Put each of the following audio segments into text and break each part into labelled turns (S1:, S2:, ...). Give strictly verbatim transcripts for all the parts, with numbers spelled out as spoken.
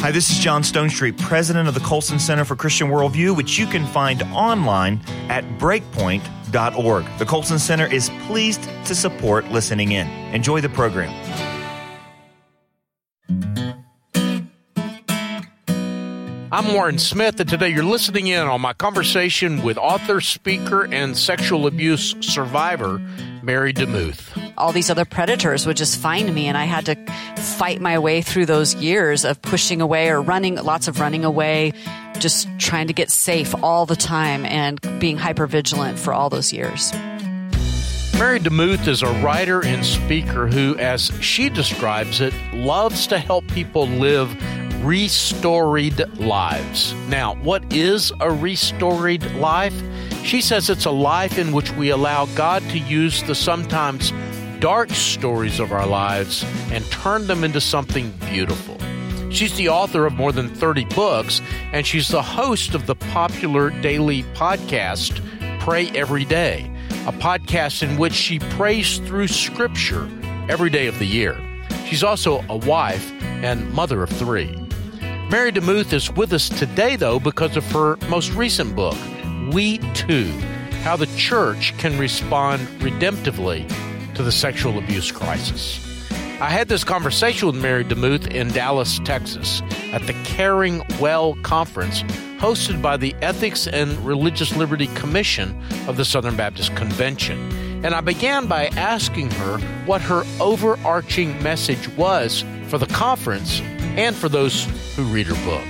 S1: Hi, this is John Stonestreet, president of the Colson Center for Christian Worldview, which you can find online at breakpoint dot org. The Colson Center is pleased to support listening in. Enjoy the program.
S2: I'm Warren Smith, and today you're listening in on my conversation with author, speaker, and sexual abuse survivor, Mary DeMuth.
S3: All these other predators would just find me, and I had to fight my way through those years of pushing away or running, lots of running away, just trying to get safe all the time and being hypervigilant for all those years.
S2: Mary DeMuth is a writer and speaker who, as she describes it, loves to help people live restoried lives. Now, what is a restoried life? She says it's a life in which we allow God to use the sometimes dark stories of our lives and turn them into something beautiful. She's the author of more than thirty books, and she's the host of the popular daily podcast, Pray Every Day, a podcast in which she prays through Scripture every day of the year. She's also a wife and mother of three. Mary DeMuth is with us today, though, because of her most recent book, We Too, How the Church Can Respond Redemptively to the Sexual Abuse Crisis. I had this conversation with Mary DeMuth in Dallas, Texas, at the Caring Well Conference hosted by the Ethics and Religious Liberty Commission of the Southern Baptist Convention. And I began by asking her what her overarching message was for the conference and for those who read her book.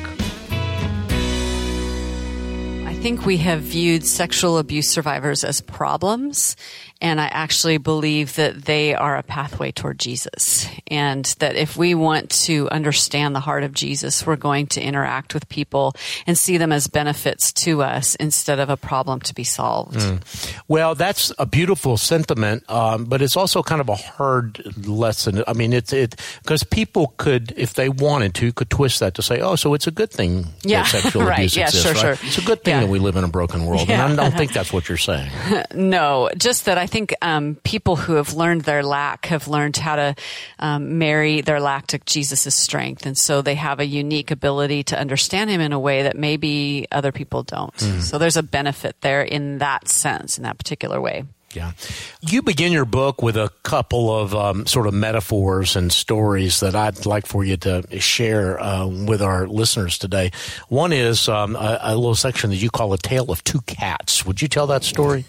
S3: I think we have viewed sexual abuse survivors as problems, and I actually believe that they are a pathway toward Jesus, and that if we want to understand the heart of Jesus, we're going to interact with people and see them as benefits to us instead of a problem to be solved.
S2: Mm. Well, that's a beautiful sentiment, um, but it's also kind of a hard lesson. I mean, it's it because people could, if they wanted to, could twist that to say, "Oh, so it's a good thing
S3: yeah.
S2: that sexual
S3: right.
S2: abuse
S3: yeah,
S2: exists."
S3: Sure,
S2: right?
S3: sure.
S2: It's a good thing
S3: yeah.
S2: that we live in a broken world,
S3: yeah.
S2: and I don't think that's what you're saying.
S3: No, just that I think um, people who have learned their lack have learned how to um, marry their lack to Jesus' strength, and so they have a unique ability to understand Him in a way that maybe other people don't. Mm. So there's a benefit there in that sense, in that particular way.
S2: Yeah. You begin your book with a couple of um, sort of metaphors and stories that I'd like for you to share uh, with our listeners today. One is um, a, a little section that you call A Tale of Two Cats. Would you tell that story?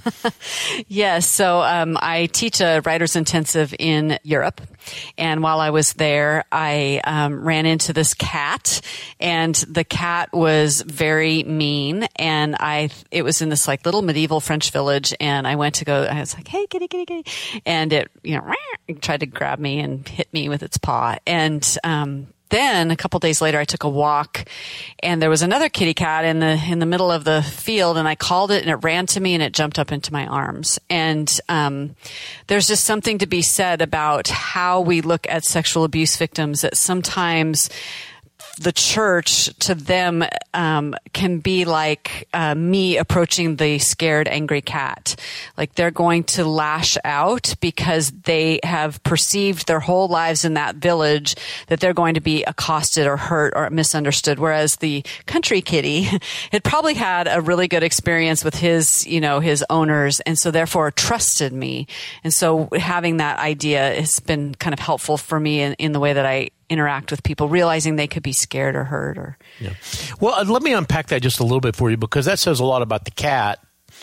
S3: Yes. So um, I teach a writer's intensive in Europe. And while I was there, I um, ran into this cat, and the cat was very mean. And I, it was in this like little medieval French village, and I went to go. I was like, "Hey, kitty, kitty, kitty," and it, you know, it tried to grab me and hit me with its paw. And um, then a couple days later, I took a walk, and there was another kitty cat in the in the middle of the field, and I called it, and it ran to me, and it jumped up into my arms. And um, there's just something to be said about how we look at sexual abuse victims, that sometimes the church to them um, can be like uh, me approaching the scared, angry cat. Like they're going to lash out because they have perceived their whole lives in that village that they're going to be accosted or hurt or misunderstood. Whereas the country kitty had probably had a really good experience with his, you know, his owners, and so therefore trusted me. And so having that idea has been kind of helpful for me in, in the way that I interact with people, realizing they could be scared or hurt. Or
S2: yeah. Well, uh, let me unpack that just a little bit for you, because that says a lot about the cat,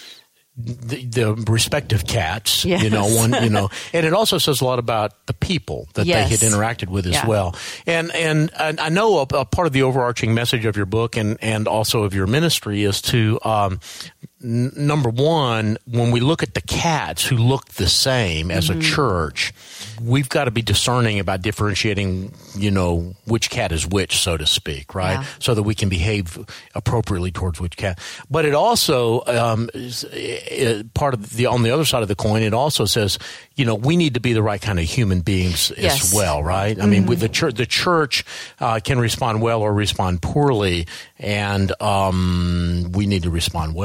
S2: the, the respective cats,
S3: yes.
S2: you know, one, you know, and it also says a lot about the people that
S3: yes.
S2: they had interacted with as
S3: yeah.
S2: well. And, and, and I know a, a part of the overarching message of your book and, and also of your ministry is to, um, n- number one, when we look at the cats who look the same as mm-hmm. a church, we've got to be discerning about differentiating, you know, which cat is which, so to speak, right?
S3: Yeah.
S2: So that we can behave appropriately towards which cat. But it also, um, is, it, part of the, on the other side of the coin, it also says, you know, we need to be the right kind of human beings
S3: yes.
S2: as well, right? I
S3: mm-hmm.
S2: mean, with the church, the church uh, can respond well or respond poorly, and um, we need to respond well. We need to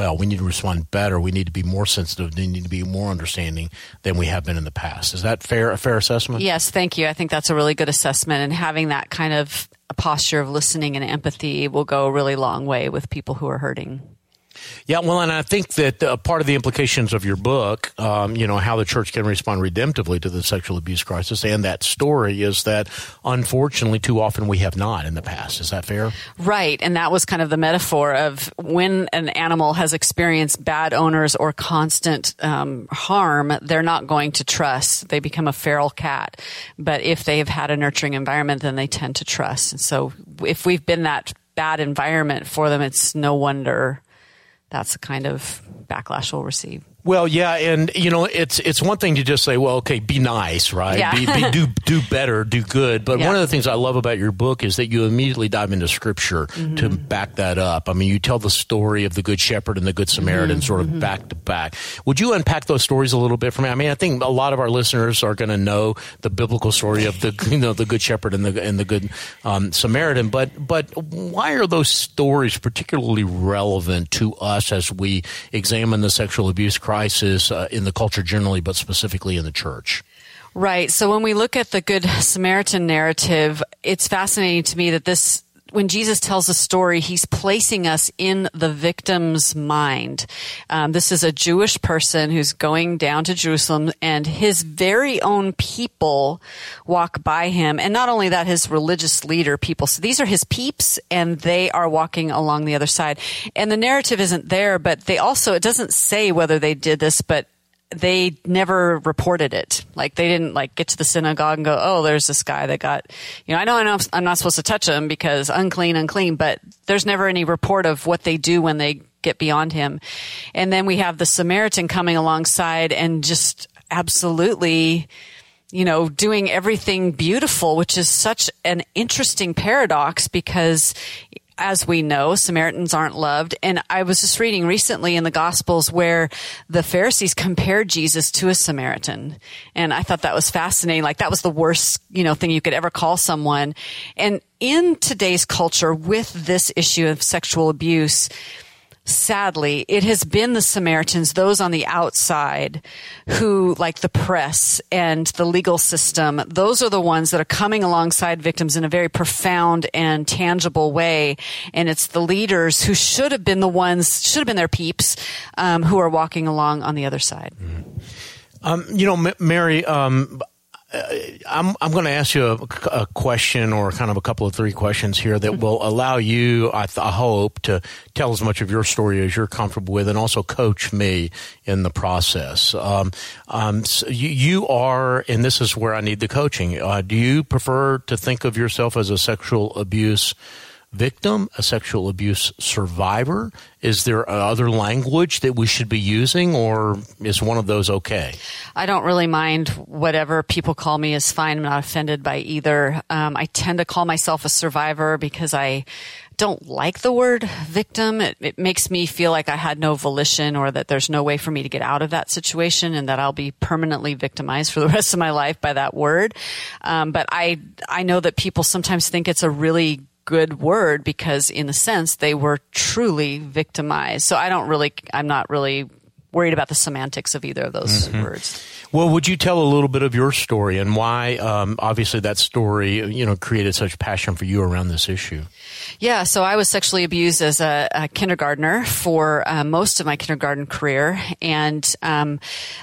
S2: respond better. We need to be more sensitive. We need to be more understanding than we have been in the past. Is that fair? A fair assessment?
S3: Yes, thank you. I think that's a really good assessment, and having that kind of a posture of listening and empathy will go a really long way with people who are hurting.
S2: Yeah, well, and I think that uh, part of the implications of your book, um, you know, how the church can respond redemptively to the sexual abuse crisis and that story is that, unfortunately, too often we have not in the past. Is that fair?
S3: Right, and that was kind of the metaphor of when an animal has experienced bad owners or constant um, harm, they're not going to trust. They become a feral cat. But if they have had a nurturing environment, then they tend to trust. And so if we've been that bad environment for them, it's no wonder that's the kind of backlash we'll receive.
S2: Well, yeah, and you know, it's it's one thing to just say, well, okay, be nice, right?
S3: Yeah.
S2: be, be, do do better, do good. But
S3: yeah.
S2: one of the things I love about your book is that you immediately dive into Scripture mm-hmm. to back that up. I mean, you tell the story of the Good Shepherd and the Good Samaritan mm-hmm. sort of mm-hmm. back to back. Would you unpack those stories a little bit for me? I mean, I think a lot of our listeners are going to know the biblical story of the you know the Good Shepherd and the and the Good um, Samaritan. But but why are those stories particularly relevant to us as we examine the sexual abuse crisis? crisis uh, in the culture generally, but specifically in the church?
S3: Right. So when we look at the Good Samaritan narrative, it's fascinating to me that this, when Jesus tells a story, he's placing us in the victim's mind. Um, this is a Jewish person who's going down to Jerusalem, and his very own people walk by him. And not only that, his religious leader people. So these are his peeps, and they are walking along the other side. And the narrative isn't there, but they also, it doesn't say whether they did this, but they never reported it. Like they didn't like get to the synagogue and go, oh, there's this guy that got, you know, I know, I know I'm not supposed to touch him because unclean, unclean, but there's never any report of what they do when they get beyond him. And then we have the Samaritan coming alongside and just absolutely, you know, doing everything beautiful, which is such an interesting paradox because as we know, Samaritans aren't loved. And I was just reading recently in the Gospels where the Pharisees compared Jesus to a Samaritan. And I thought that was fascinating. Like that was the worst, you know, thing you could ever call someone. And in today's culture with this issue of sexual abuse, sadly, it has been the Samaritans, those on the outside who, like the press and the legal system, those are the ones that are coming alongside victims in a very profound and tangible way. And it's the leaders who should have been the ones, should have been their peeps, um, who are walking along on the other side.
S2: Mm-hmm. Um, you know, M- Mary, um, I'm I'm going to ask you a, a question or kind of a couple of three questions here that will allow you, I, th- I hope, to tell as much of your story as you're comfortable with and also coach me in the process. Um, um, so you, you are, and this is where I need the coaching, uh, do you prefer to think of yourself as a sexual abuse victim, a sexual abuse survivor? Is there other language that we should be using, or is one of those okay?
S3: I don't really mind. Whatever people call me is fine. I'm not offended by either. Um, I tend to call myself a survivor because I don't like the word victim. It, it makes me feel like I had no volition or that there's no way for me to get out of that situation and that I'll be permanently victimized for the rest of my life by that word. Um, but I, I know that people sometimes think it's a really good word because in a sense they were truly victimized. So I don't really, I'm not really worried about the semantics of either of those mm-hmm. words.
S2: Well, would you tell a little bit of your story and why, um, obviously that story, you know, created such passion for you around this issue?
S3: Yeah. So I was sexually abused as a, a kindergartner for uh, most of my kindergarten career. And, um,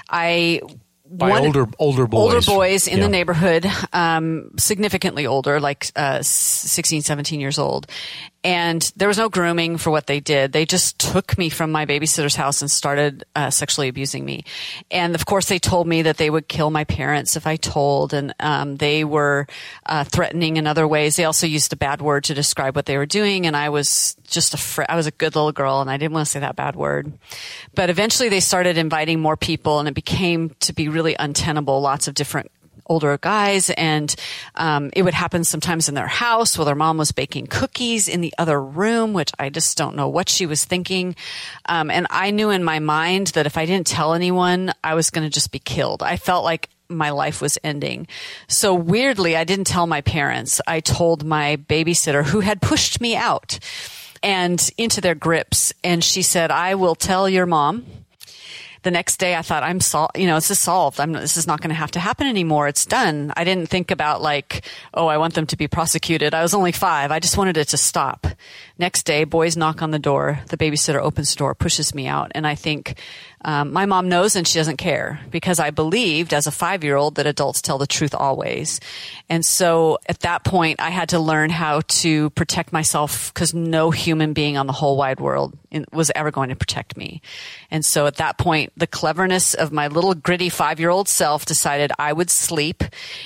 S3: I,
S2: By
S3: One,
S2: older older boys.
S3: Older boys in
S2: yeah.
S3: the neighborhood, um, significantly older, like uh, sixteen, seventeen years old. And there was no grooming for what they did. They just took me from my babysitter's house and started uh, sexually abusing me. And of course, they told me that they would kill my parents if I told. And um, they were uh, threatening in other ways. They also used a bad word to describe what they were doing. And I was just a fr- I was a good little girl, and I didn't want to say that bad word. But eventually, they started inviting more people, and it became to be really untenable. Lots of different older guys, and um, it would happen sometimes in their house while their mom was baking cookies in the other room, which I just don't know what she was thinking. Um, and I knew in my mind that if I didn't tell anyone, I was going to just be killed. I felt like my life was ending. So weirdly, I didn't tell my parents. I told my babysitter who had pushed me out. and into their grips. And she said, I will tell your mom. The next day I thought, I'm sol- you know, this is solved. I'm, this is not going to have to happen anymore. It's done. I didn't think about like, oh, I want them to be prosecuted. I was only five. I just wanted it to stop. Next day, boys knock on the door. The babysitter opens the door, pushes me out. And I think, um, my mom knows and she doesn't care, because I believed as a five-year-old that adults tell the truth always. And so at that point, I had to learn how to protect myself, because no human being on the whole wide world was ever going to protect me. And so at that point, the cleverness of my little gritty five-year-old self decided I would sleep.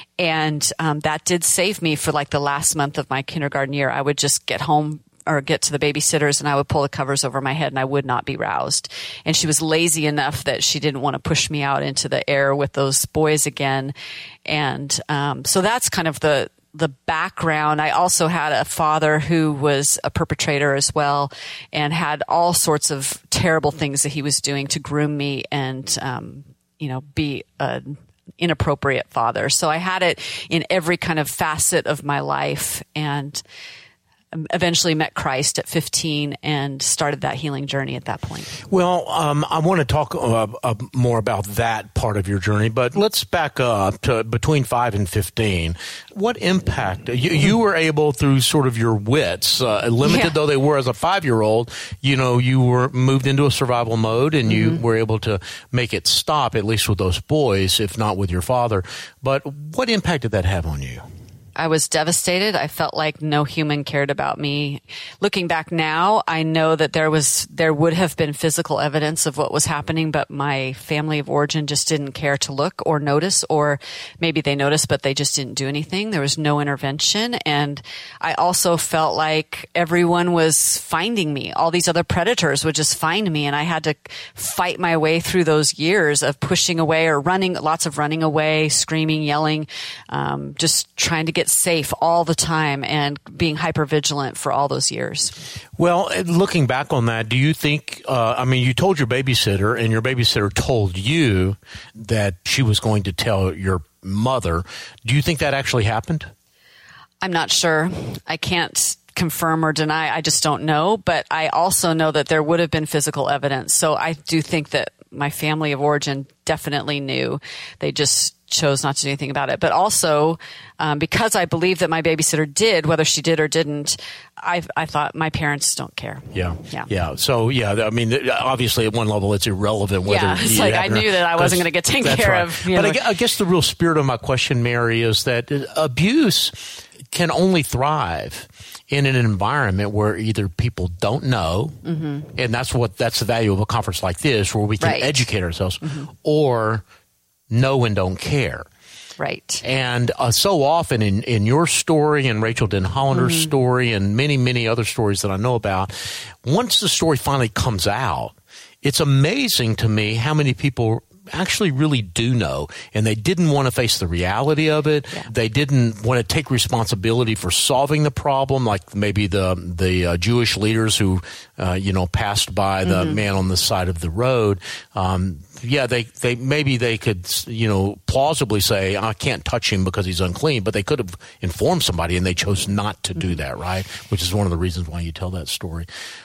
S3: And um, that did save me for like the last month of my kindergarten year. I would just get home or get to the babysitters and I would pull the covers over my head and I would not be roused. And she was lazy enough that she didn't want to push me out into the air with those boys again. And um, so that's kind of the the background. I also had a father who was a perpetrator as well and had all sorts of terrible things that he was doing to groom me and, um, you know, be a inappropriate father. So I had it in every kind of facet of my life, and eventually met Christ at fifteen and started that healing journey at that point.
S2: Well, um, I want to talk uh, uh, more about that part of your journey, but let's back up to between five and fifteen. What impact? You, you were able, through sort of your wits, uh, limited yeah. though they were as a five-year-old, you know, you were moved into a survival mode and you mm-hmm. were able to make it stop, at least with those boys, if not with your father. But what impact did that have on you?
S3: I was devastated. I felt like no human cared about me. Looking back now, I know that there was, there would have been physical evidence of what was happening, but my family of origin just didn't care to look or notice, or maybe they noticed, but they just didn't do anything. There was no intervention. And I also felt like everyone was finding me. All these other predators would just find me, and I had to fight my way through those years of pushing away or running, lots of running away, screaming, yelling, um, just trying to get safe all the time and being hypervigilant for all those years.
S2: Well, looking back on that, do you think, uh, I mean, you told your babysitter and your babysitter told you that she was going to tell your mother. Do you think that actually happened?
S3: I'm not sure. I can't confirm or deny. I just don't know. But I also know that there would have been physical evidence. So I do think that my family of origin definitely knew. They just chose not to do anything about it. But also, um, because I believe that my babysitter did, whether she did or didn't, I, I thought my parents don't care.
S2: Yeah.
S3: Yeah.
S2: Yeah. So, yeah, I mean, obviously at one level it's irrelevant whether
S3: yeah, it's
S2: you
S3: like I knew that I wasn't going to get taken care
S2: right.
S3: of. You
S2: but
S3: know.
S2: I, I guess the real spirit of my question, Mary, is that abuse can only thrive in an environment where either people don't know, mm-hmm. and that's what that's the value of a conference like this, where we can
S3: right.
S2: educate ourselves,
S3: mm-hmm.
S2: or know and don't care.
S3: Right.
S2: And uh, so often in, in your story and Rachel Den Hollander's mm-hmm. story and many, many other stories that I know about, once the story finally comes out, it's amazing to me how many people actually really do know, and they didn't want to face the reality of it. Yeah. They didn't want to take responsibility for solving the problem, like maybe the the uh, Jewish leaders who, uh, you know, passed by the mm-hmm. man on the side of the road. Um, yeah, they, they maybe they could, you know, plausibly say, I can't touch him because he's unclean, but they could have informed somebody, and they chose not to do that, right? Which is one of the reasons why you tell that story.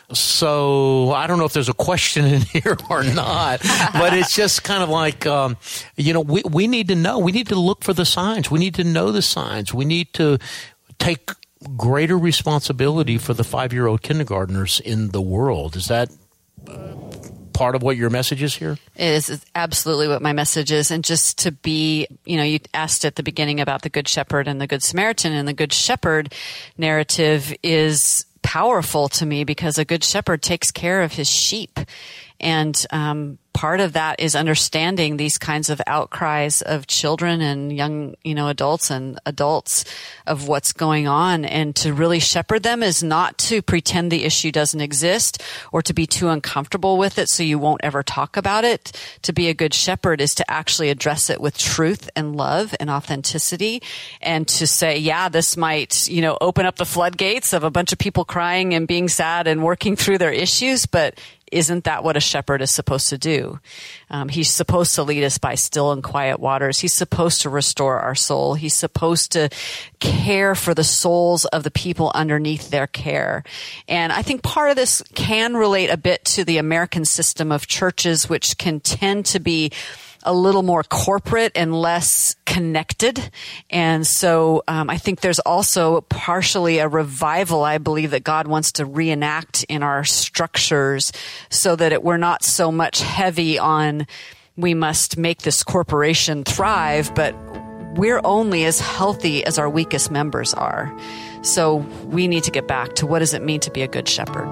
S2: So I don't know if there's a question in here or not, but it's just kind of like, um, you know, we, we need to know. We need to look for the signs. We need to know the signs. We need to take greater responsibility for the five-year-old kindergartners in the world. Is that uh, part of what your message is here?
S3: It is absolutely what my message is. And just to be, you know, you asked at the beginning about the Good Shepherd and the Good Samaritan, and the Good Shepherd narrative is powerful to me because a good shepherd takes care of his sheep. And um, part of that is understanding these kinds of outcries of children and young, you know, adults and adults of what's going on. And to really shepherd them is not to pretend the issue doesn't exist or to be too uncomfortable with it so you won't ever talk about it. To be a good shepherd is to actually address it with truth and love and authenticity, and to say, yeah, this might, you know, open up the floodgates of a bunch of people crying and being sad and working through their issues, but isn't that what a shepherd is supposed to do? Um, he's supposed to lead us by still and quiet waters. He's supposed to restore our soul. He's supposed to care for the souls of the people underneath their care. And I think part of this can relate a bit to the American system of churches, which can tend to be a little more corporate and less connected. And so um, I think there's also partially a revival, I believe, that God wants to reenact in our structures so that it, we're not so much heavy on we must make this corporation thrive, but we're only as healthy as our weakest members are. So we need to get back to what does it mean to be a good shepherd.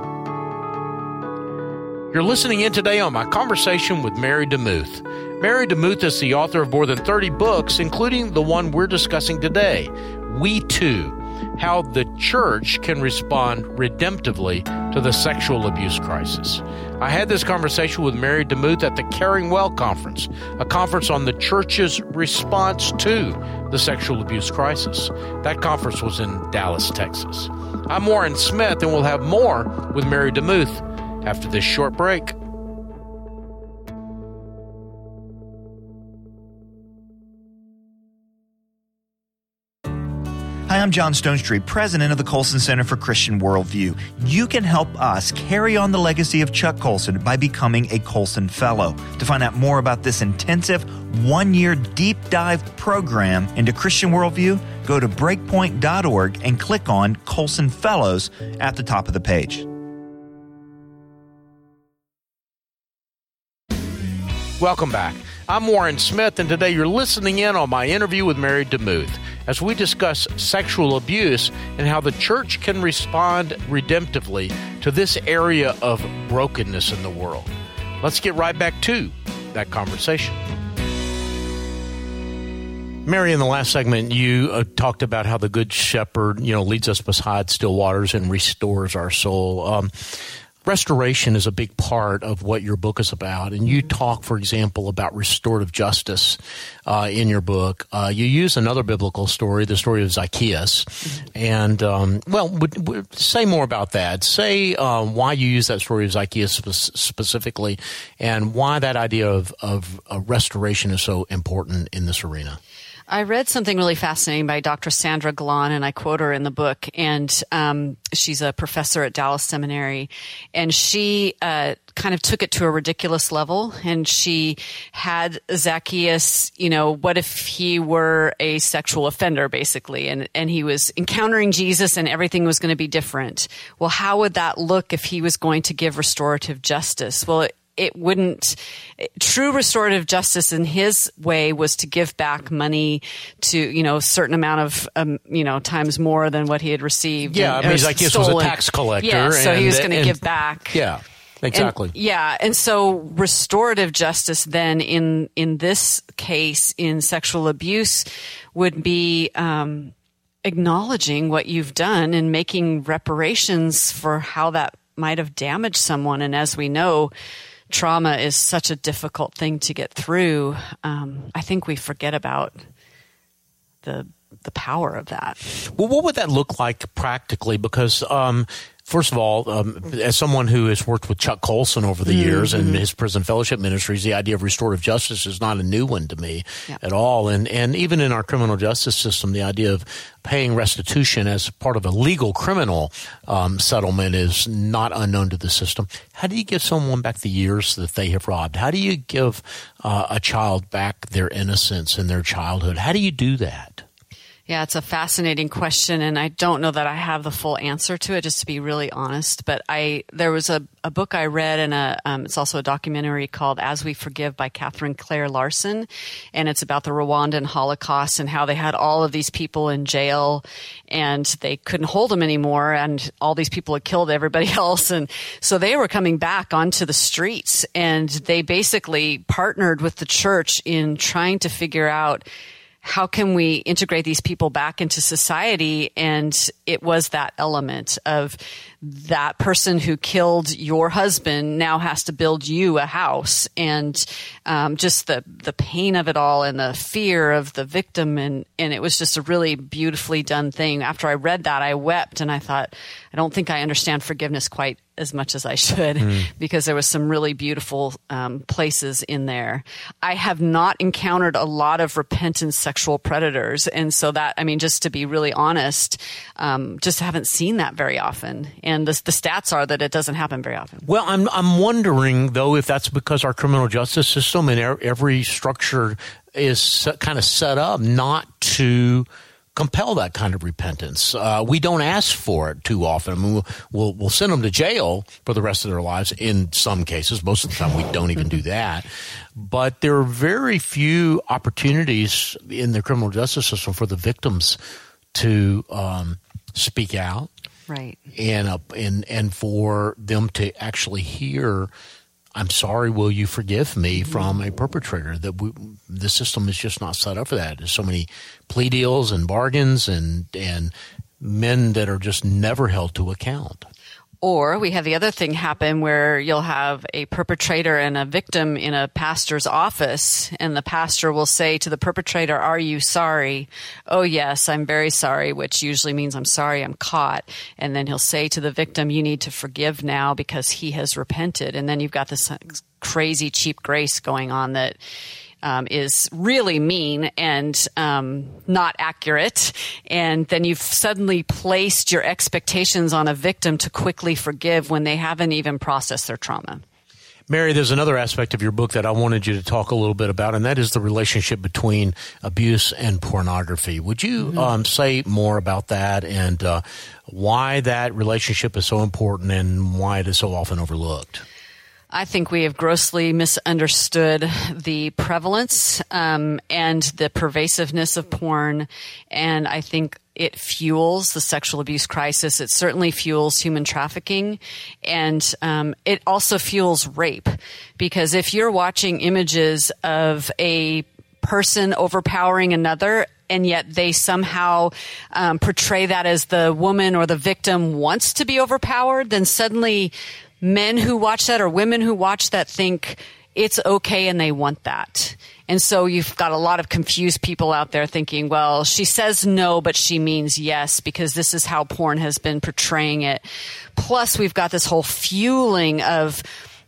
S2: You're listening in today on my conversation with Mary DeMuth. Mary DeMuth is the author of more than thirty books, including the one we're discussing today, We Too, How the Church Can Respond Redemptively to the Sexual Abuse Crisis. I had this conversation with Mary DeMuth at the Caring Well Conference, a conference on the church's response to the sexual abuse crisis. That conference was in Dallas, Texas. I'm Warren Smith, and we'll have more with Mary DeMuth after this short break.
S1: Hi, I'm John Stonestreet, president of the Colson Center for Christian Worldview. You can help us carry on the legacy of Chuck Colson by becoming a Colson Fellow. To find out more about this intensive one-year deep dive program into Christian Worldview, go to breakpoint dot org and click on Colson Fellows at the top of the page.
S2: Welcome back. I'm Warren Smith, and today you're listening in on my interview with Mary DeMuth as we discuss sexual abuse and how the church can respond redemptively to this area of brokenness in the world. Let's get right back to that conversation. Mary, in the last segment, you uh, talked about how the Good Shepherd, you know, leads us beside still waters and restores our soul. Um, Restoration is a big part of what your book is about, and you talk, for example, about restorative justice uh, in your book. Uh, you use another biblical story, the story of Zacchaeus, and um, well, would, would say more about that. Say uh, why you use that story of Zacchaeus spe- specifically, and why that idea of, of uh, restoration is so important in this arena.
S3: I read something really fascinating by Doctor Sandra Glahn, and I quote her in the book. And um, she's a professor at Dallas Seminary, and she uh, kind of took it to a ridiculous level. And she had Zacchaeus, you know, what if he were a sexual offender, basically, and and he was encountering Jesus, and everything was going to be different. Well, how would that look if he was going to give restorative justice? Well, it, it wouldn't. True restorative justice in his way was to give back money to, you know, a certain amount of, um, you know, times more than what he had received.
S2: Yeah,
S3: and,
S2: I mean, Zacchaeus was a tax collector.
S3: Yeah, so
S2: and,
S3: he was going to
S2: and,
S3: give back.
S2: Yeah, exactly.
S3: And, yeah, and so restorative justice then in in this case, in sexual abuse, would be um, acknowledging what you've done and making reparations for how that might have damaged someone. And as we know, trauma is such a difficult thing to get through. Um, I think we forget about the the power of that.
S2: Well, what would that look like practically? Because um, first of all, um, as someone who has worked with Chuck Colson over the mm-hmm. years and his prison fellowship ministries, the idea of restorative justice is not a new one to me yeah. at all. And and even in our criminal justice system, the idea of paying restitution as part of a legal criminal um, settlement is not unknown to the system. How do you give someone back the years that they have robbed? How do you give uh, a child back their innocence in their childhood? How do you do that?
S3: Yeah, it's a fascinating question, and I don't know that I have the full answer to it, just to be really honest. But I there was a, a book I read, and a, um, it's also a documentary called As We Forgive by Catherine Claire Larson, and it's about the Rwandan Holocaust and how they had all of these people in jail, and they couldn't hold them anymore, and all these people had killed everybody else, and so they were coming back onto the streets, and they basically partnered with the church in trying to figure out how can we integrate these people back into society? And it was that element of that person who killed your husband now has to build you a house, and um, just the the pain of it all and the fear of the victim. And, and it was just a really beautifully done thing. After I read that, I wept, and I thought, I don't think I understand forgiveness quite as much as I should mm. because there was some really beautiful um, places in there. I have not encountered a lot of repentant sexual predators. And so that, I mean, just to be really honest, um, just haven't seen that very often. And the, the stats are that it doesn't happen very often.
S2: Well, I'm, I'm wondering, though, if that's because our criminal justice system and every structure is kind of set up not to compel that kind of repentance. Uh, we don't ask for it too often. I mean, we'll, we'll, we'll send them to jail for the rest of their lives in some cases. Most of the time, we don't even do that. But there are very few opportunities in the criminal justice system for the victims to um, speak out.
S3: Right.
S2: And, uh, and, and for them to actually hear, I'm sorry, will you forgive me, from a perpetrator. That we, the system is just not set up for that. There's so many plea deals and bargains and and men that are just never held to account.
S3: Or we have the other thing happen where you'll have a perpetrator and a victim in a pastor's office, and the pastor will say to the perpetrator, "Are you sorry?" "Oh, yes, I'm very sorry," which usually means I'm sorry I'm caught. And then he'll say to the victim, "You need to forgive now because he has repented." And then you've got this crazy cheap grace going on that Um, is really mean and um, not accurate. And then you've suddenly placed your expectations on a victim to quickly forgive when they haven't even processed their trauma.
S2: Mary, there's another aspect of your book that I wanted you to talk a little bit about, and that is the relationship between abuse and pornography. Would you mm-hmm. um, say more about that and uh, why that relationship is so important and why it is so often overlooked?
S3: I think we have grossly misunderstood the prevalence um, and the pervasiveness of porn, and I think it fuels the sexual abuse crisis. It certainly fuels human trafficking, and um, it also fuels rape, because if you're watching images of a person overpowering another, and yet they somehow um, portray that as the woman or the victim wants to be overpowered, then suddenly men who watch that or women who watch that think it's okay and they want that. And so you've got a lot of confused people out there thinking, well, she says no, but she means yes, because this is how porn has been portraying it. Plus, we've got this whole fueling of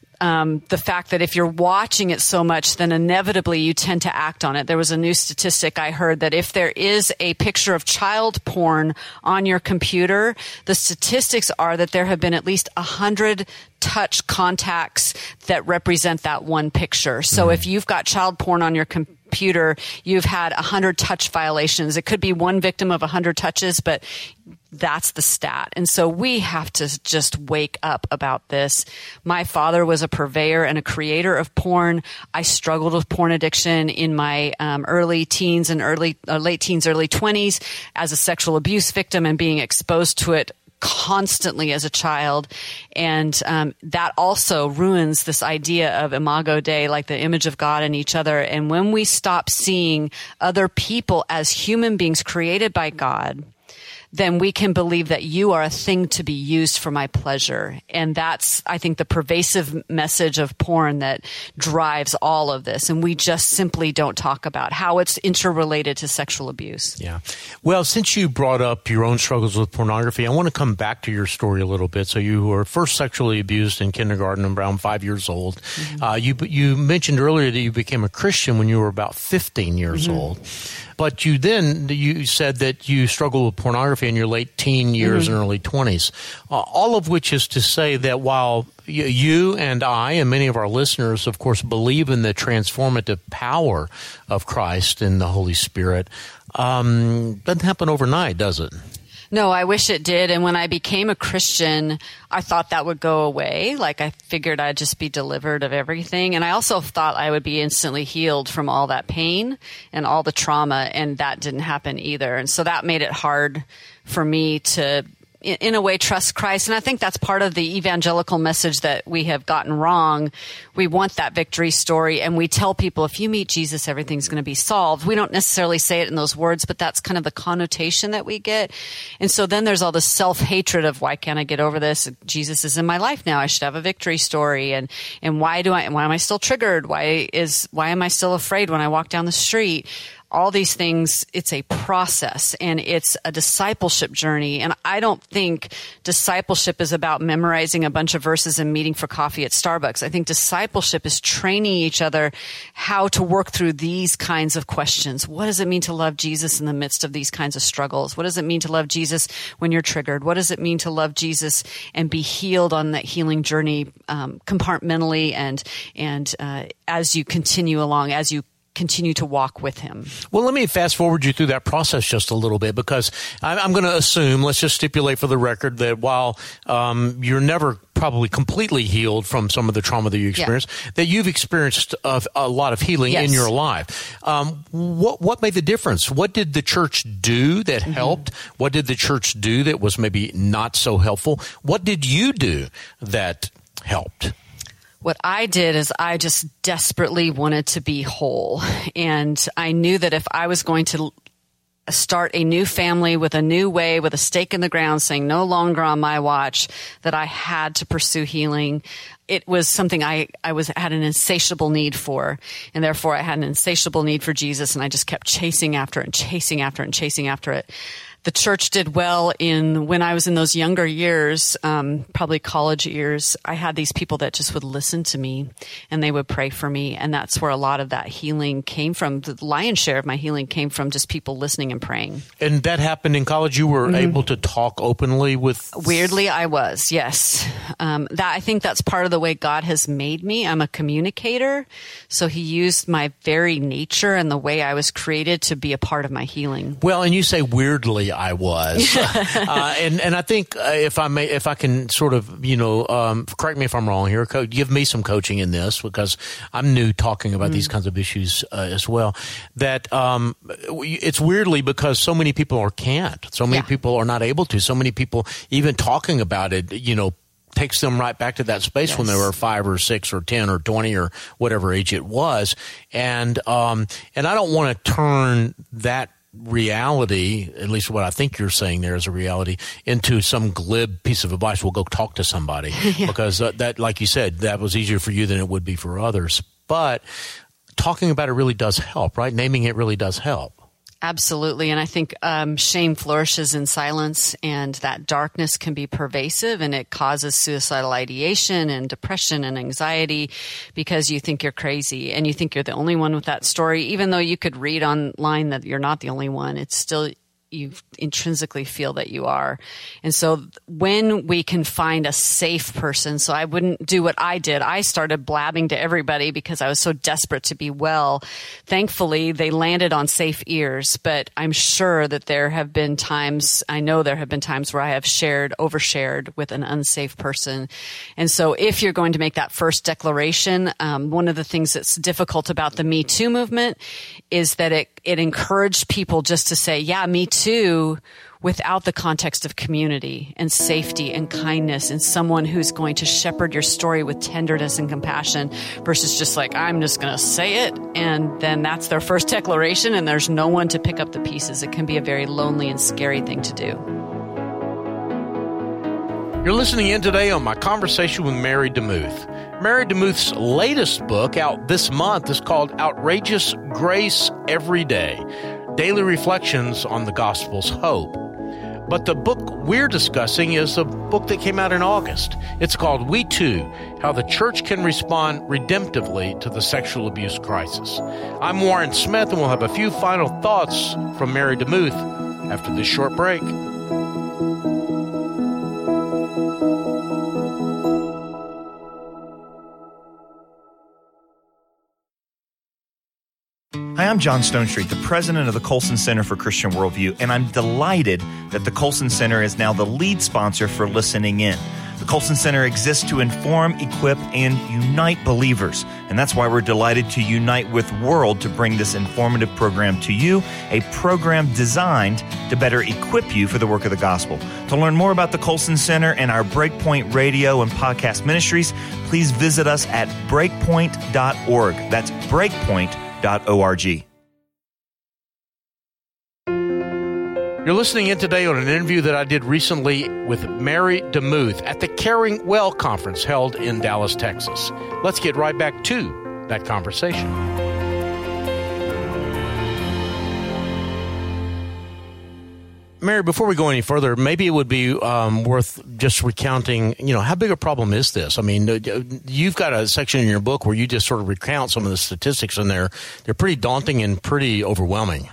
S3: Um, the fact that if you're watching it so much, then inevitably you tend to act on it. There was a new statistic I heard that if there is a picture of child porn on your computer, the statistics are that there have been at least a hundred touch contacts that represent that one picture. So mm-hmm. if you've got child porn on your computer, computer, you've had one hundred touch violations. It could be one victim of one hundred touches, but that's the stat. And so we have to just wake up about this. My father was a purveyor and a creator of porn. I struggled with porn addiction in my um, early teens and early uh, late teens, early twenties as a sexual abuse victim and being exposed to it constantly as a child. And um, that also ruins this idea of imago Dei, like the image of God in each other. And when we stop seeing other people as human beings created by God, then we can believe that you are a thing to be used for my pleasure. And that's, I think, the pervasive message of porn that drives all of this. And we just simply don't talk about how it's interrelated to sexual abuse. Yeah.
S2: Well, since you brought up your own struggles with pornography, I want to come back to your story a little bit. So you were first sexually abused in kindergarten, around five years old. Mm-hmm. Uh, you, you mentioned earlier that you became a Christian when you were about fifteen years mm-hmm. old. But you then, you said that you struggled with pornography in your late teen years mm-hmm. and early twenties, uh, all of which is to say that while you and I and many of our listeners, of course, believe in the transformative power of Christ and the Holy Spirit, um, doesn't happen overnight, does it?
S3: No, I wish it did. And when I became a Christian, I thought that would go away. Like I figured I'd just be delivered of everything. And I also thought I would be instantly healed from all that pain and all the trauma. And that didn't happen either. And so that made it hard for me to, in a way, trust Christ. And I think that's part of the evangelical message that we have gotten wrong. We want that victory story, and we tell people, if you meet Jesus, everything's going to be solved. We don't necessarily say it in those words, but that's kind of the connotation that we get. And so then there's all this self-hatred of, why can't I get over this? Jesus is in my life now. I should have a victory story. And, and why do I, why am I still triggered? Why is, why am I still afraid when I walk down the street? all these things, it's a process and it's a discipleship journey. And I don't think discipleship is about memorizing a bunch of verses and meeting for coffee at Starbucks. I think discipleship is training each other how to work through these kinds of questions. What does it mean to love Jesus in the midst of these kinds of struggles? What does it mean to love Jesus when you're triggered? What does it mean to love Jesus and be healed on that healing journey um, compartmentally and, and uh, as you continue along, as you continue to walk with him.
S2: Well, let me fast forward you through that process just a little bit, because I'm, I'm going to assume, let's just stipulate for the record, that while um, you're never probably completely healed from some of the trauma that you experienced, yeah. that you've experienced a, a lot of healing yes. in your life. Um, what, what made the difference? What did the church do that mm-hmm. helped? What did the church do that was maybe not so helpful? What did you do that helped?
S3: What I did is I just desperately wanted to be whole. And I knew that if I was going to start a new family with a new way, with a stake in the ground saying no longer on my watch, that I had to pursue healing. It was something I, I was had an insatiable need for. And therefore I had an insatiable need for Jesus. And I just kept chasing after it and chasing after it and chasing after it. The church did well in when I was in those younger years, um, probably college years. I had these people that just would listen to me and they would pray for me. And that's where a lot of that healing came from. The lion's share of my healing came from just people listening and praying.
S2: And that happened in college? You were mm-hmm. able to talk openly with...
S3: Weirdly, I was, yes. Um, that I think that's part of the way God has made me. I'm a communicator. So he used my very nature and the way I was created to be a part of my healing.
S2: Well, and you say weirdly, I was, uh, and and I think uh, if I may, if I can sort of, you know, um, correct me if I'm wrong here, co- give me some coaching in this, because I'm new talking about mm. these kinds of issues uh, as well. That um, it's weirdly because so many people are can't, so many yeah. people are not able to, so many people even talking about it, you know, takes them right back to that space yes. when they were five or six or ten or twenty or whatever age it was, and um, and I don't want to turn that reality, at least what I think you're saying there is a reality, into some glib piece of advice. We'll go talk to somebody yeah. because uh, that, like you said, that was easier for you than it would be for others. But talking about it really does help, right? Naming it really does help.
S3: Absolutely. And I think um, shame flourishes in silence, and that darkness can be pervasive, and it causes suicidal ideation and depression and anxiety because you think you're crazy and you think you're the only one with that story. Even though you could read online that you're not the only one, it's still you intrinsically feel that you are. And so when we can find a safe person, so I wouldn't do what I did. I started blabbing to everybody because I was so desperate to be well. Thankfully, they landed on safe ears, but I'm sure that there have been times, I know there have been times where I have shared, overshared with an unsafe person. And so if you're going to make that first declaration, um, one of the things that's difficult about the Me Too movement is that it, it encouraged people just to say, yeah, me too, without the context of community and safety and kindness and someone who's going to shepherd your story with tenderness and compassion versus just like, I'm just going to say it. And then that's their first declaration and there's no one to pick up the pieces. It can be a very lonely and scary thing to do.
S2: You're listening in today on my conversation with Mary DeMuth. Mary DeMuth's latest book out this month is called Outrageous Grace Every Day, Daily Reflections on the Gospel's Hope. But the book we're discussing is a book that came out in August. It's called We Too, How the Church Can Respond Redemptively to the Sexual Abuse Crisis. I'm Warren Smith, and we'll have a few final thoughts from Mary DeMuth after this short break.
S1: Hi, I'm John Stonestreet, the president of the Colson Center for Christian Worldview, and I'm delighted that the Colson Center is now the lead sponsor for Listening In. The Colson Center exists to inform, equip, and unite believers, and that's why we're delighted to unite with World to bring this informative program to you, a program designed to better equip you for the work of the gospel. To learn more about the Colson Center and our Breakpoint radio and podcast ministries, please visit us at breakpoint dot org. That's breakpoint dot org.
S2: You're listening in today on an interview that I did recently with Mary DeMuth at the Caring Well Conference held in Dallas, Texas. Let's get right back to that conversation. Mary, before we go any further, maybe it would be um, worth just recounting, you know, how big a problem is this? I mean, you've got a section in your book where you just sort of recount some of the statistics in there. They're pretty daunting and pretty overwhelming.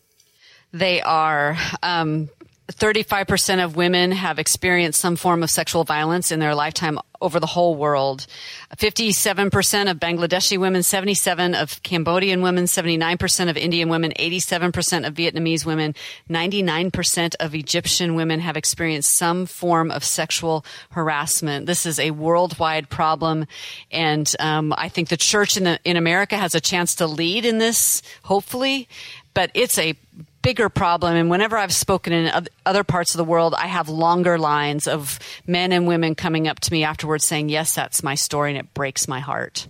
S3: They are. Um, thirty-five percent of women have experienced some form of sexual violence in their lifetime over the whole world. fifty-seven percent of Bangladeshi women, seventy-seven percent of Cambodian women, seventy-nine percent of Indian women, eighty-seven percent of Vietnamese women, ninety-nine percent of Egyptian women have experienced some form of sexual harassment. This is a worldwide problem, and um, I think the church in, the, in America has a chance to lead in this, hopefully, but it's a bigger problem. And whenever I've spoken in other parts of the world, I have longer lines of men and women coming up to me afterwards saying, yes, that's my story, and it breaks my heart.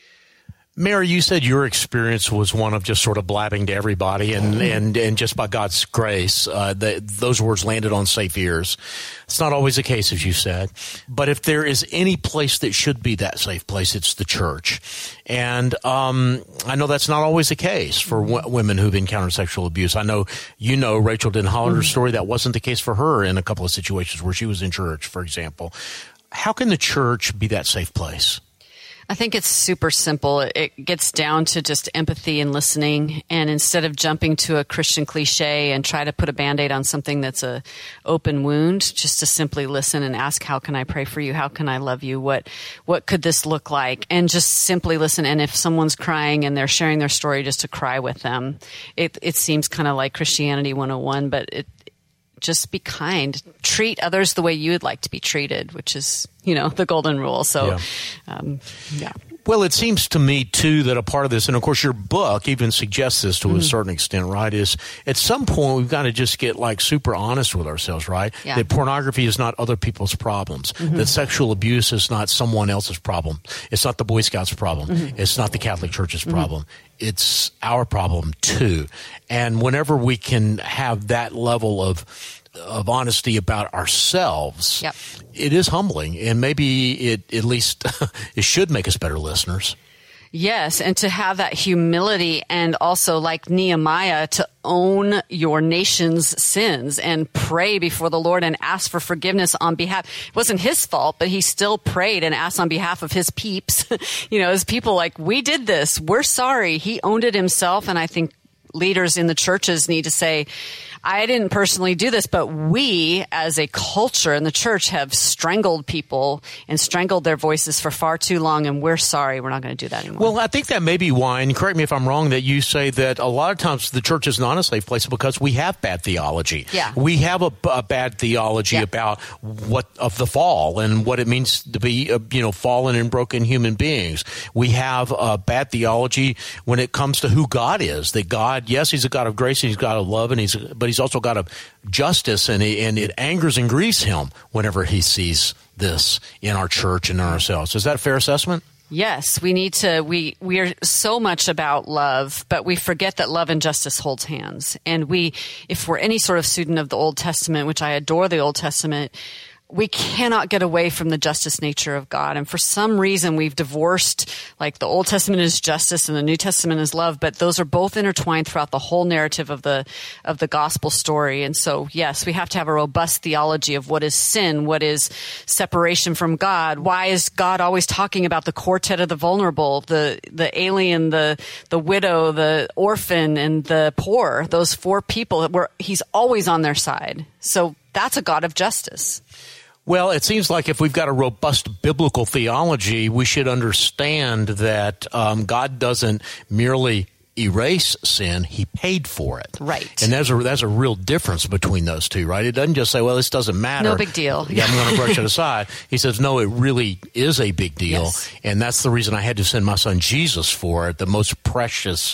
S2: Mary, you said your experience was one of just sort of blabbing to everybody, and, and, and just by God's grace, uh, the, those words landed on safe ears. It's not always the case, as you said. But if there is any place that should be that safe place, it's the church. And um, I know that's not always the case for w- women who've encountered sexual abuse. I know you know Rachel Den Hollander's mm-hmm. story. That wasn't the case for her in a couple of situations where she was in church, for example. How can the church be that safe place?
S3: I think it's super simple. It gets down to just empathy and listening. And instead of jumping to a Christian cliche and try to put a Band-Aid on something that's a open wound, just to simply listen and ask, how can I pray for you? How can I love you? What, what could this look like? And just simply listen. And if someone's crying and they're sharing their story, just to cry with them. It, it seems kind of like Christianity one oh one, but it, just be kind. Treat others the way you would like to be treated, which is, you know, the golden rule. So, yeah. Um, yeah.
S2: Well, it seems to me, too, that a part of this, and of course your book even suggests this to mm-hmm. a certain extent, right, is at some point we've got to just get like super honest with ourselves, right?
S3: Yeah.
S2: That pornography is not other people's problems. Mm-hmm. That sexual abuse is not someone else's problem. It's not the Boy Scouts' problem. Mm-hmm. It's not the Catholic Church's mm-hmm. problem. It's our problem, too. And whenever we can have that level of of honesty about ourselves,
S3: yep.
S2: it is humbling, and maybe it at least it should make us better listeners.
S3: Yes, and to have that humility, and also like Nehemiah, to own your nation's sins and pray before the Lord and ask for forgiveness on behalf. It wasn't his fault, but he still prayed and asked on behalf of his peeps. You know, his people, like, we did this. We're sorry. He owned it himself, and I think leaders in the churches need to say, I didn't personally do this, but we as a culture in the church have strangled people and strangled their voices for far too long, and we're sorry. We're not going to do that anymore.
S2: Well, I think that may be why, and correct me if I'm wrong, that you say that a lot of times the church is not a safe place because we have bad theology.
S3: Yeah.
S2: We have a, a bad theology
S3: yeah.
S2: about what of the fall and what it means to be, uh, you know, fallen and broken human beings. We have a bad theology when it comes to who God is. That God, yes, he's a God of grace, and he's a God of love, and he's, but he's also God of justice, and, he, and it angers and grieves him whenever he sees this in our church and in ourselves. Is that a fair assessment?
S3: Yes, we need to, we, we are so much about love, but we forget that love and justice holds hands. And we, if we're any sort of student of the Old Testament, which I adore the Old Testament, we cannot get away from the justice nature of God. And for some reason, we've divorced, like, the Old Testament is justice and the New Testament is love, but those are both intertwined throughout the whole narrative of the of the gospel story. And so, yes, we have to have a robust theology of what is sin, what is separation from God. Why is God always talking about the quartet of the vulnerable, the the alien, the the widow, the orphan, and the poor? Those four people, where he's always on their side. So that's a God of justice.
S2: Well, it seems like if we've got a robust biblical theology, we should understand that um, God doesn't merely erase sin, he paid for it.
S3: Right.
S2: And there's a, there's a real difference between those two, right? It doesn't just say, well, this doesn't matter.
S3: No big deal.
S2: Yeah, I'm going to brush it aside. He says, no, it really is a big deal.
S3: Yes.
S2: And that's the reason I had to send my son Jesus for it, the most precious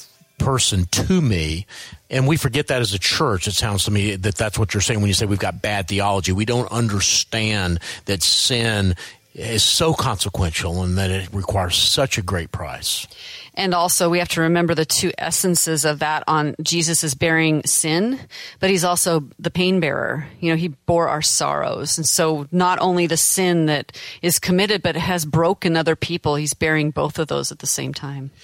S2: person to me. And we forget that as a church. It sounds to me that that's what you're saying when you say we've got bad theology. We don't understand that sin is so consequential and that it requires such a great price.
S3: And also, we have to remember the two essences of that. On Jesus is bearing sin, but he's also the pain bearer. You know, he bore our sorrows. And so not only the sin that is committed, but has broken other people, he's bearing both of those at the same time.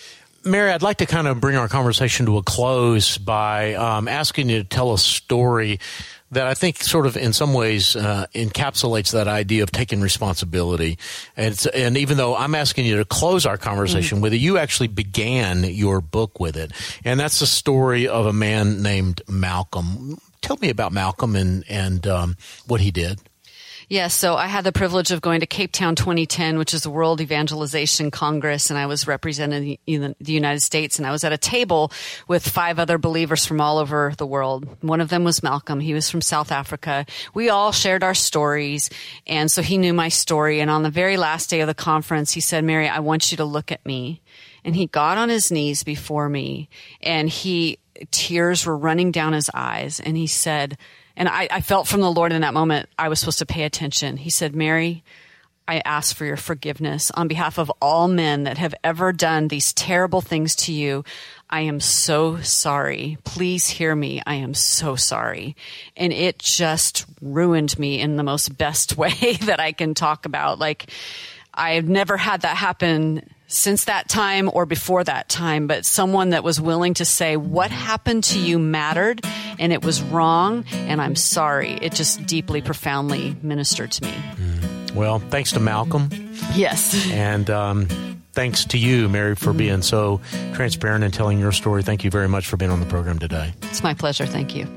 S2: Mary, I'd like to kind of bring our conversation to a close by um, asking you to tell a story that I think sort of in some ways uh, encapsulates that idea of taking responsibility. And, it's, and even though I'm asking you to close our conversation mm-hmm. with it, you actually began your book with it. And that's the story of a man named Malcolm. Tell me about Malcolm and, and um, what he did.
S3: Yes, so I had the privilege of going to Cape Town twenty ten, which is the World Evangelization Congress, and I was representing the United States, and I was at a table with five other believers from all over the world. One of them was Malcolm. He was from South Africa. We all shared our stories, and so he knew my story, and on the very last day of the conference, he said, Mary, I want you to look at me. And he got on his knees before me, and he tears were running down his eyes, and he said, and I, I felt from the Lord in that moment, I was supposed to pay attention. He said, Mary, I ask for your forgiveness on behalf of all men that have ever done these terrible things to you. I am so sorry. Please hear me. I am so sorry. And it just ruined me in the most best way that I can talk about. Like, I've never had that happen since that time or before that time, but someone that was willing to say, what happened to you mattered and it was wrong and I'm sorry. It just deeply, profoundly ministered to me.
S2: Mm. Well, thanks to Malcolm.
S3: Yes.
S2: And um, thanks to you, Mary, for mm-hmm. being so transparent and telling your story. Thank you very much for being on the program today.
S3: It's my pleasure. Thank you.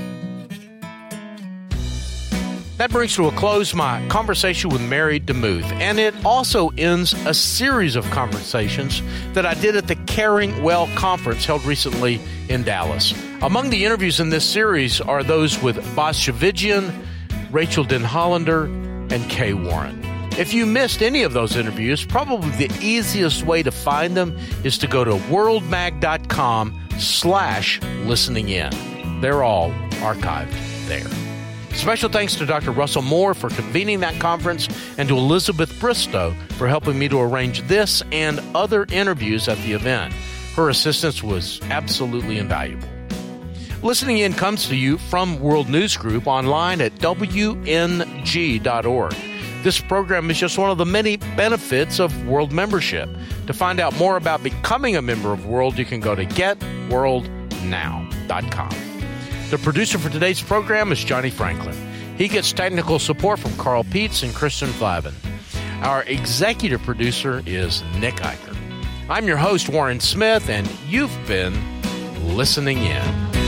S2: That brings to a close my conversation with Mary DeMuth, and it also ends a series of conversations that I did at the Caring Well Conference held recently in Dallas. Among the interviews in this series are those with Boz Tchividjian, Rachel Denhollander, and Kay Warren. If you missed any of those interviews, probably the easiest way to find them is to go to worldmag.com slash listening in. They're all archived there. Special thanks to Doctor Russell Moore for convening that conference and to Elizabeth Bristow for helping me to arrange this and other interviews at the event. Her assistance was absolutely invaluable. Listening In comes to you from World News Group online at W N G dot org. This program is just one of the many benefits of World membership. To find out more about becoming a member of World, you can go to get world now dot com. The producer for today's program is Johnny Franklin. He gets technical support from Carl Peets and Kristen Flavin. Our executive producer is Nick Eicher. I'm your host, Warren Smith, and you've been listening in.